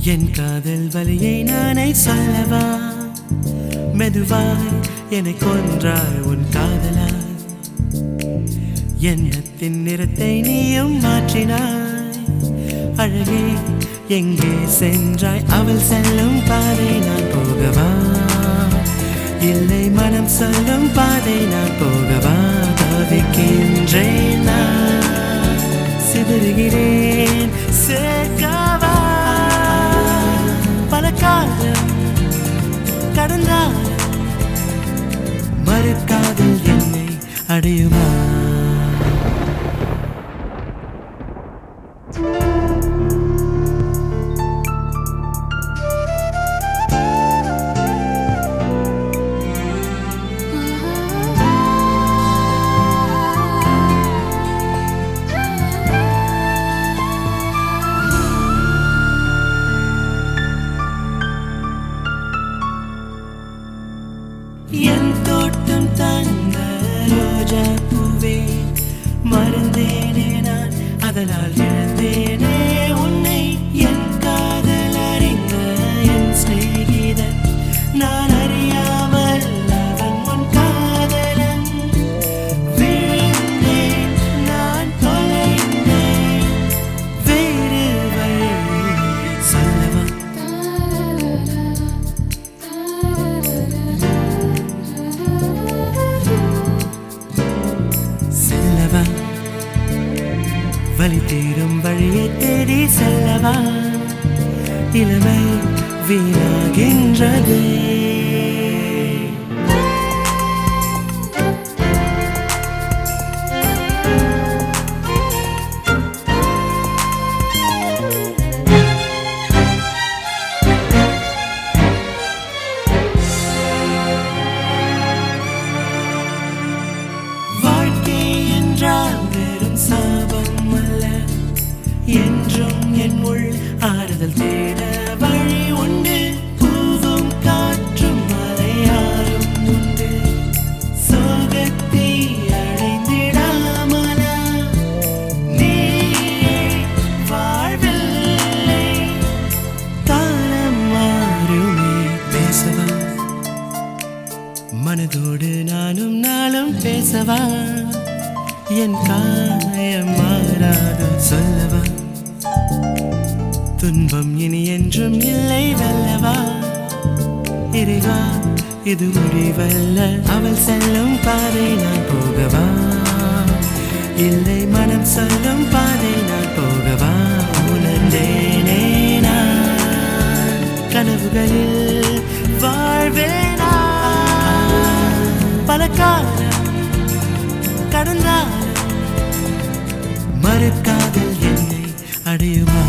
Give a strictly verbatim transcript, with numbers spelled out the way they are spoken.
என் காதல் வலியை நானே சொல்லவா மெதுவாய் என்னை கொன்றாய் உன் காதலாய் எண்ணத்தின் நிறத்தை நீயும் மாற்றினாய் அழகே எங்கே சென்றாய் அவள் செல்லும் பாதை நான் போகவா இல்லை மனம் சொல்லும் பாதை நான் போகவா தவிக்கின்றேன் நான் சிதறுகிறேன் சேர்க்கவா பல காலம் கடந்தால் மறுக்காதல் என்னை அடையுமா என் தோட்டம் தந்த ரோஜா பூவே மறந்தேனே நான் அதனால் இழந்தேனே உன்னை என் காதல் அறிந்த என் சிநேகிதன் நான் அறியாமல் அவன் உன் காதலன் வீழ்ந்தேன் நான் தொலைந்தேன் வேறு வழி சொல்லவா வழி தேடும் வழியை தேடி செல்லவா இளமை வீணாகின்றதே வாழ்க்கை என்றால் வெறும் சாபம் என்றும் என் உள் ஆறுதல் தேட வழி உண்டு பூவும் காற்றும் மலையாரும் உண்டு சோகத்தை அடைந்திடாமலா நீ வாழ்வில்லை காலம் மாறுமே பேசவா மனதோடு நானும் நாளும் பேசவா என் காயம் மாறாது சொல்லவா துன்பம் இனி என்றும் இல்லை வெல்லவா இறைவா இது முடிவல்ல அவள் செல்லும் பாதை நான் போகவா இல்லை மனம் சொல்லும் பாதை நான் போகவா உணர்ந்தேனே நான் கனவுகளில் வாழ்வேனா பல காலம் கடந்தால் மறுக்காதல் என்னை அடையுமா